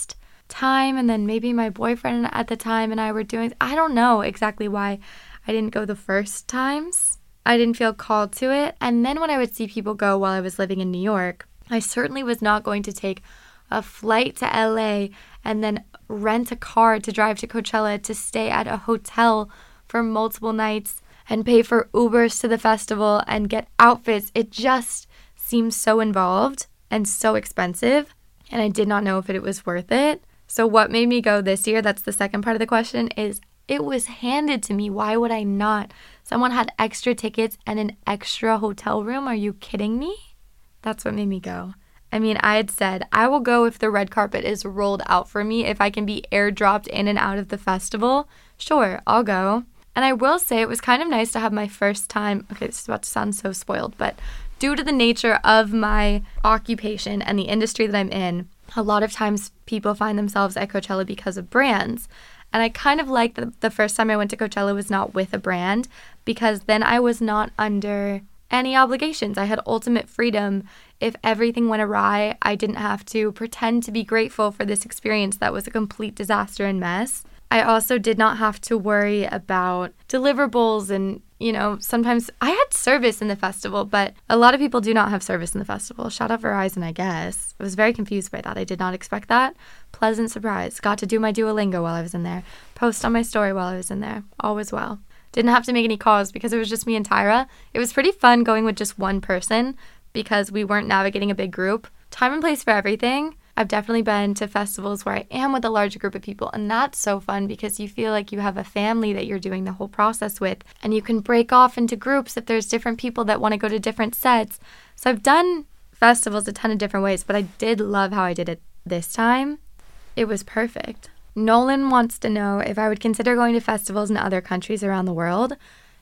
time, and then maybe my boyfriend at the time and I were doing, I don't know exactly why I didn't go the first times. I didn't feel called to it. And then when I would see people go while I was living in New York, I certainly was not going to take a flight to LA and then rent a car to drive to Coachella to stay at a hotel for multiple nights and pay for Ubers to the festival and get outfits. It just seemed so involved and so expensive, and I did not know if it was worth it. So what made me go this year, that's the second part of the question, is it was handed to me. Why would I not? Someone had extra tickets and an extra hotel room. Are you kidding me? That's what made me go. I mean, I had said, I will go if the red carpet is rolled out for me, if I can be airdropped in and out of the festival. Sure, I'll go. And I will say it was kind of nice to have my first time, okay, this is about to sound so spoiled, but due to the nature of my occupation and the industry that I'm in, a lot of times people find themselves at Coachella because of brands. And I kind of like that the first time I went to Coachella was not with a brand, because then I was not under any obligations. I had ultimate freedom. If everything went awry, I didn't have to pretend to be grateful for this experience that was a complete disaster and mess. I also did not have to worry about deliverables and, sometimes I had service in the festival, but a lot of people do not have service in the festival. Shout out Verizon, I guess. I was very confused by that. I did not expect that. Pleasant surprise. Got to do my Duolingo while I was in there. Post on my story while I was in there. All was well. Didn't have to make any calls because it was just me and Tyra. It was pretty fun going with just one person because we weren't navigating a big group. Time and place for everything. I've definitely been to festivals where I am with a larger group of people, and that's so fun because you feel like you have a family that you're doing the whole process with, and you can break off into groups if there's different people that want to go to different sets. So I've done festivals a ton of different ways, but I did love how I did it this time. It was perfect. Nolan wants to know if I would consider going to festivals in other countries around the world.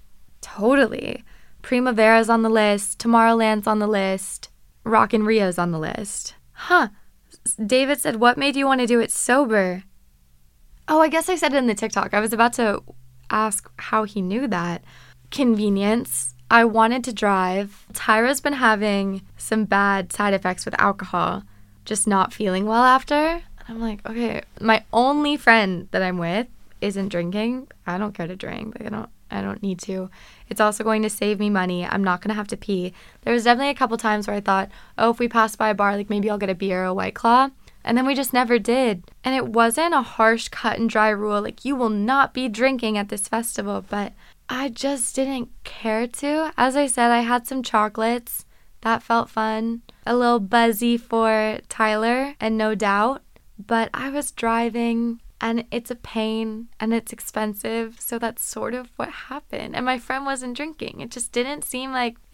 Totally. Primavera's on the list, Tomorrowland's on the list, Rock in Rio's on the list. Huh. David said, what made you want to do it sober? Oh, I guess I said it in the TikTok. I was about to ask how he knew that. Convenience. I wanted to drive. Tyra's been having some bad side effects with alcohol, just not feeling well after. And I'm like, okay, my only friend that I'm with isn't drinking. I don't care to drink. I don't need to. It's also going to save me money. I'm not going to have to pee. There was definitely a couple times where I thought, oh, if we pass by a bar, like maybe I'll get a beer or a White Claw. And then we just never did. And it wasn't a harsh cut and dry rule, like you will not be drinking at this festival, but I just didn't care to. As I said, I had some chocolates. That felt fun. A little buzzy for Tyler and No Doubt. But I was driving, and it's a pain, and it's expensive, so that's sort of what happened. And my friend wasn't drinking. It just didn't seem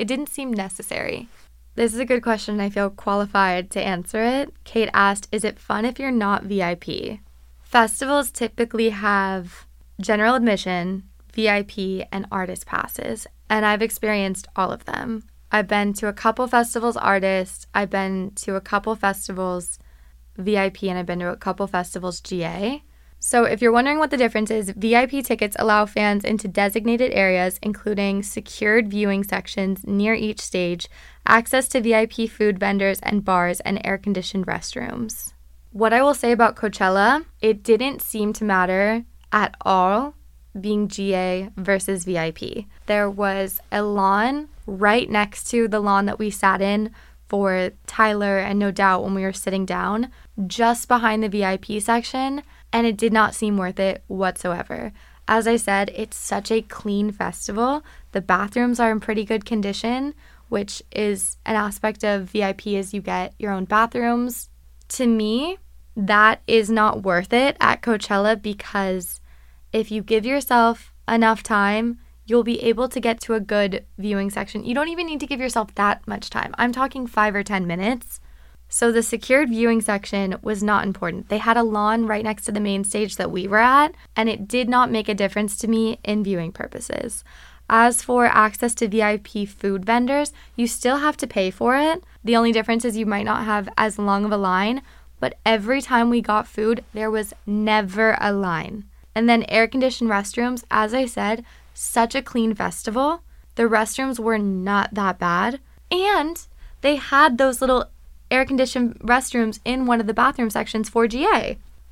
necessary. This is a good question, and I feel qualified to answer it. Kate asked, is it fun if you're not VIP? Festivals typically have general admission, VIP, and artist passes, and I've experienced all of them. I've been to a couple festivals artist, I've been to a couple festivals VIP, and I've been to a couple festivals GA. So if you're wondering what the difference is, VIP tickets allow fans into designated areas, including secured viewing sections near each stage, access to VIP food vendors and bars, and air-conditioned restrooms. What I will say about Coachella, it didn't seem to matter at all being GA versus VIP. There was a lawn right next to the lawn that we sat in for Tyler and No Doubt when we were sitting down, just behind the VIP section, and it did not seem worth it whatsoever. As I said, it's such a clean festival. The bathrooms are in pretty good condition, which is an aspect of VIP is you get your own bathrooms. To me, that is not worth it at Coachella because if you give yourself enough time, you'll be able to get to a good viewing section. You don't even need to give yourself that much time. I'm talking 5 or 10 minutes. So the secured viewing section was not important. They had a lawn right next to the main stage that we were at, and it did not make a difference to me in viewing purposes. As for access to VIP food vendors, you still have to pay for it. The only difference is you might not have as long of a line, but every time we got food, there was never a line. And then air-conditioned restrooms, as I said, such a clean festival. The restrooms were not that bad. And they had those little air-conditioned restrooms in one of the bathroom sections for GA.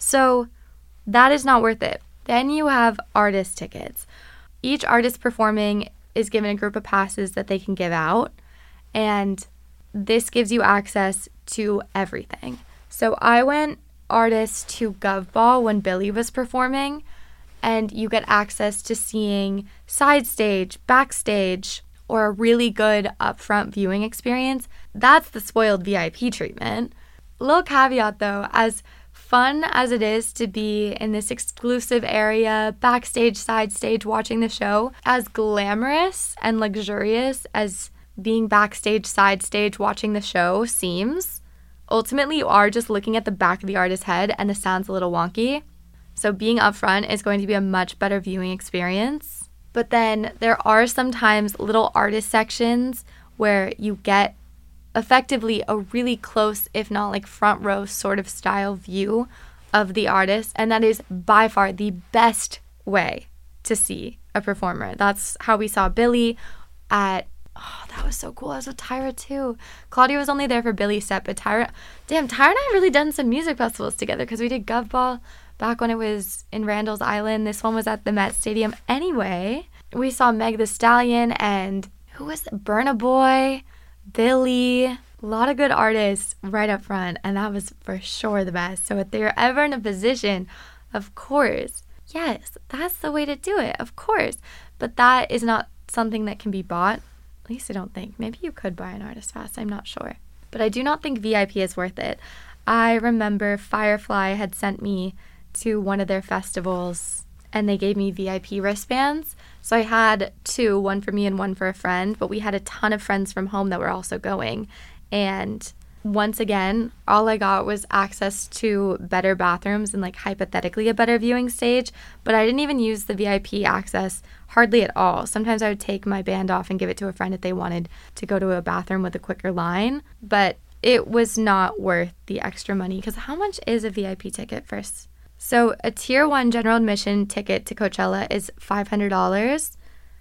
So that is not worth it. Then you have artist tickets. Each artist performing is given a group of passes that they can give out, and this gives you access to everything. So I went artist to Gov Ball when Billie was performing, and you get access to seeing side stage, backstage, or a really good upfront viewing experience. That's the spoiled VIP treatment. Little caveat though, as fun as it is to be in this exclusive area, backstage, side stage, watching the show, as glamorous and luxurious as being backstage, side stage, watching the show seems, ultimately you are just looking at the back of the artist's head and the sound's a little wonky. So being up front is going to be a much better viewing experience. But then there are sometimes little artist sections where you get effectively a really close, if not like front row sort of style view of the artist. And that is by far the best way to see a performer. That's how we saw Billie at, oh, that was so cool. I was with Tyra too. Claudia was only there for Billie's set, but Tyra and I have really done some music festivals together because we did Gov Ball back when it was in Randall's Island. This one was at the Met Stadium. Anyway, we saw Meg Thee Stallion and who was it? Burna Boy, Billie, a lot of good artists right up front, and that was for sure the best. So if they're ever in a position, of course, yes, that's the way to do it, of course. But that is not something that can be bought. At least I don't think. Maybe you could buy an artist pass, I'm not sure. But I do not think VIP is worth it. I remember Firefly had sent me to one of their festivals and they gave me VIP wristbands. So I had two, one for me and one for a friend, but we had a ton of friends from home that were also going. And once again, all I got was access to better bathrooms and like hypothetically a better viewing stage, but I didn't even use the VIP access hardly at all. Sometimes I would take my band off and give it to a friend if they wanted to go to a bathroom with a quicker line, but it was not worth the extra money because how much is a VIP ticket first? So a tier 1 general admission ticket to Coachella is $500.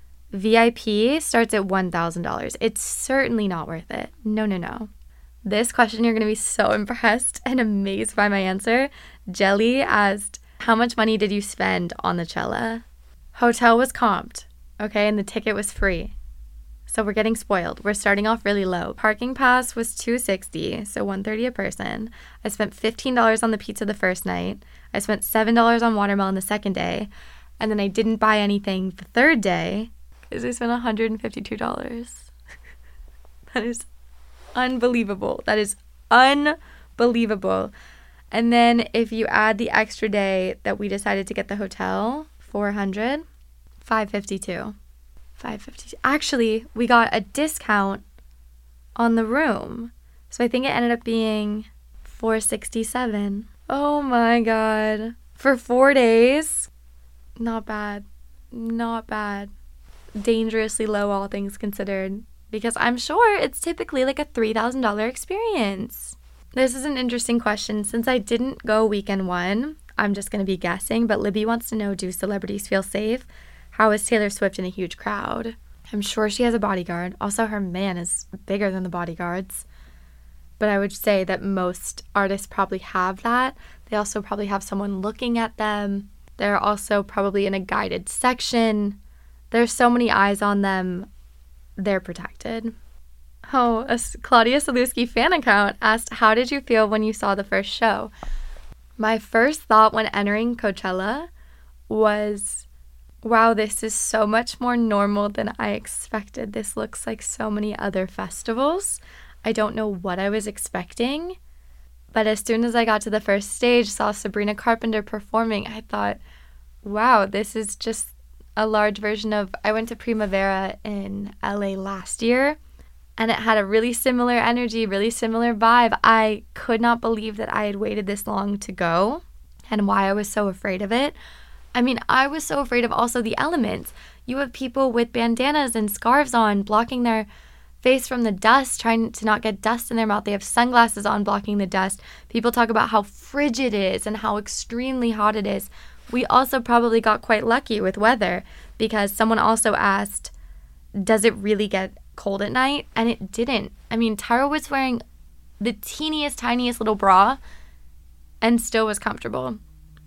VIP starts at $1,000. It's certainly not worth it. No. This question, you're going to be so impressed and amazed by my answer. Jelly asked, how much money did you spend on the Coachella? Hotel was comped, okay, and the ticket was free. So we're getting spoiled. We're starting off really low. Parking pass was $260, so $130 a person. I spent $15 on the pizza the first night. I spent $7 on watermelon the second day. And then I didn't buy anything the third day because I spent $152. That is unbelievable. That is unbelievable. And then if you add the extra day that we decided to get the hotel, $400, $552. Actually, we got a discount on the room. So I think it ended up being $467. Oh my God. For 4 days. Not bad. Dangerously low, all things considered. Because I'm sure it's typically like a $3,000 experience. This is an interesting question. Since I didn't go weekend one, I'm just going to be guessing. But Libby wants to know, do celebrities feel safe? How is Taylor Swift in a huge crowd? I'm sure she has a bodyguard. Also, her man is bigger than the bodyguards. But I would say that most artists probably have that. They also probably have someone looking at them. They're also probably in a guided section. There's so many eyes on them. They're protected. Oh, a Claudia Saluski fan account asked, how did you feel when you saw the first show? My first thought when entering Coachella was, wow, this is so much more normal than I expected. This looks like so many other festivals. I don't know what I was expecting, but as soon as I got to the first stage, saw Sabrina Carpenter performing, I thought, wow, this is just a large version of, I went to Primavera in LA last year, and it had a really similar energy, really similar vibe. I could not believe that I had waited this long to go and why I was so afraid of it. I mean, I was so afraid of also the elements. You have people with bandanas and scarves on, blocking their face from the dust, trying to not get dust in their mouth. They have sunglasses on, blocking the dust. People talk about how frigid it is and how extremely hot it is. We also probably got quite lucky with weather because someone also asked, does it really get cold at night? And it didn't. I mean, Tyra was wearing the teeniest, tiniest little bra and still was comfortable.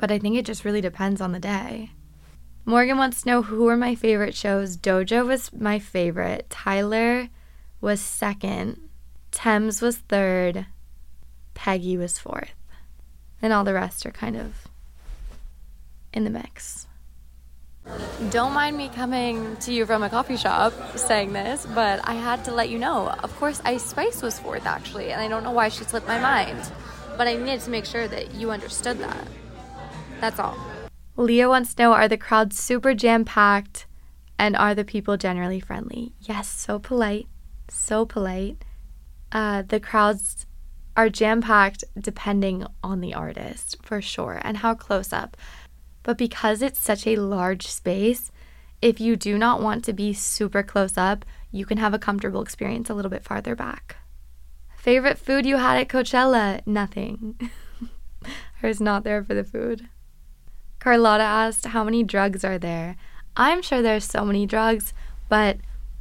but I think it just really depends on the day. Morgan wants to know who are my favorite shows. Doja was my favorite. Tyler was second. Thames was third. Peggy was fourth. And all the rest are kind of in the mix. Don't mind me coming to you from a coffee shop saying this, but I had to let you know. Of course, Ice Spice was fourth, actually, and I don't know why she slipped my mind. But I needed to make sure that you understood that. That's all. Leah wants to know, are the crowds super jam-packed, and are the people generally friendly? Yes, so polite. So polite. The crowds are jam-packed depending on the artist, for sure, and how close up. But because it's such a large space, if you do not want to be super close up, you can have a comfortable experience a little bit farther back. Favorite food you had at Coachella? Nothing. I was not there for the food. Carlotta asked, how many drugs are there? I'm sure there's so many drugs, but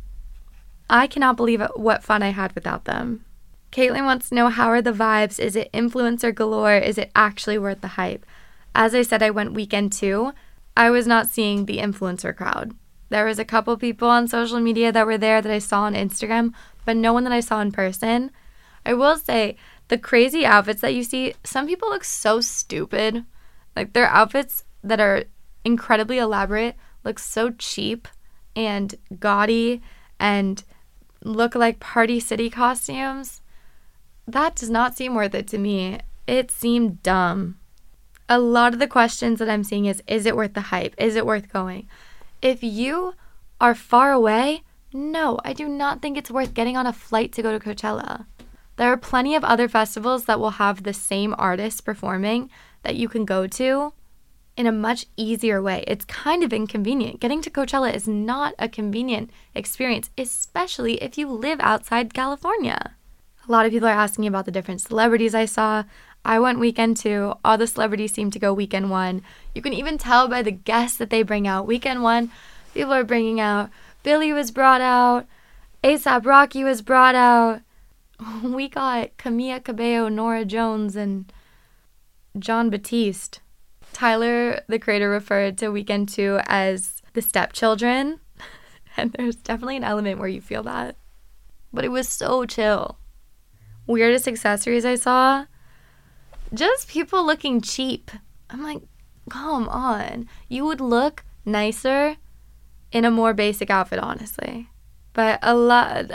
I cannot believe what fun I had without them. Caitlin wants to know, how are the vibes? Is it influencer galore? Is it actually worth the hype? As I said, I went weekend 2. I was not seeing the influencer crowd. There was a couple people on social media that were there that I saw on Instagram, but no one that I saw in person. I will say, the crazy outfits that you see, some people look so stupid. Like, their outfits that are incredibly elaborate look so cheap and gaudy and look like Party City costumes. That does not seem worth it to me. It seemed dumb. A lot of the questions that I'm seeing is it worth the hype? Is it worth going? If you are far away, no, I do not think it's worth getting on a flight to go to Coachella. There are plenty of other festivals that will have the same artists performing that you can go to in a much easier way. It's kind of inconvenient. Getting to Coachella is not a convenient experience, especially if you live outside California. A lot of people are asking about the different celebrities I saw. I went weekend 2. All the celebrities seem to go weekend 1. You can even tell by the guests that they bring out. Weekend 1, people are bringing out. Billy was brought out. A$AP Rocky was brought out. We got Camila Cabello, Norah Jones, and Jon Batiste. Tyler, the creator, referred to weekend 2 as the stepchildren. And there's definitely an element where you feel that. But it was so chill. Weirdest accessories I saw, just people looking cheap. I'm like, come on. You would look nicer in a more basic outfit, honestly. But a lot,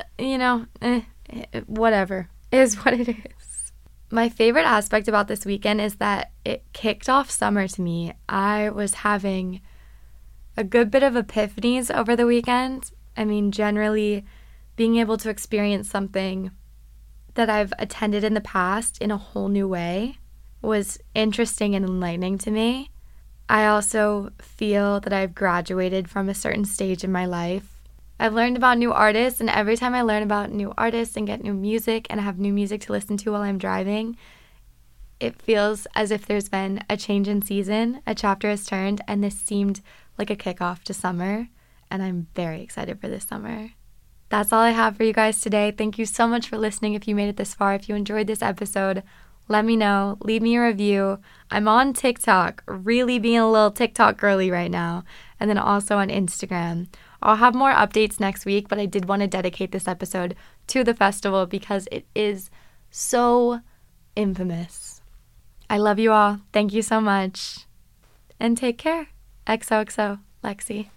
whatever. Is what it is. My favorite aspect about this weekend is that it kicked off summer to me. I was having a good bit of epiphanies over the weekend. I mean, generally being able to experience something that I've attended in the past in a whole new way was interesting and enlightening to me. I also feel that I've graduated from a certain stage in my life. I've learned about new artists, and every time I learn about new artists and get new music and have new music to listen to while I'm driving, it feels as if there's been a change in season, a chapter has turned, and this seemed like a kickoff to summer, and I'm very excited for this summer. That's all I have for you guys today. Thank you so much for listening. If you made it this far, if you enjoyed this episode, let me know. Leave me a review. I'm on TikTok, really being a little TikTok girly right now, and then also on Instagram. I'll have more updates next week, but I did want to dedicate this episode to the festival because it is so infamous. I love you all. Thank you so much. And take care. XOXO, Lexi.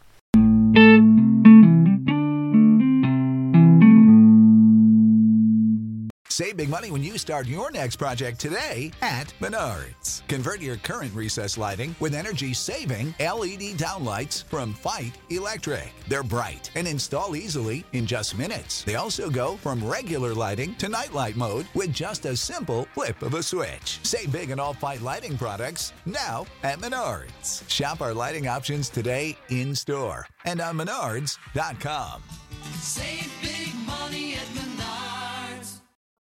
Save big money when you start your next project today at Menards. Convert your current recessed lighting with energy-saving LED downlights from Fight Electric. They're bright and install easily in just minutes. They also go from regular lighting to nightlight mode with just a simple flip of a switch. Save big on all Fight lighting products now at Menards. Shop our lighting options today in-store and on Menards.com. Save big.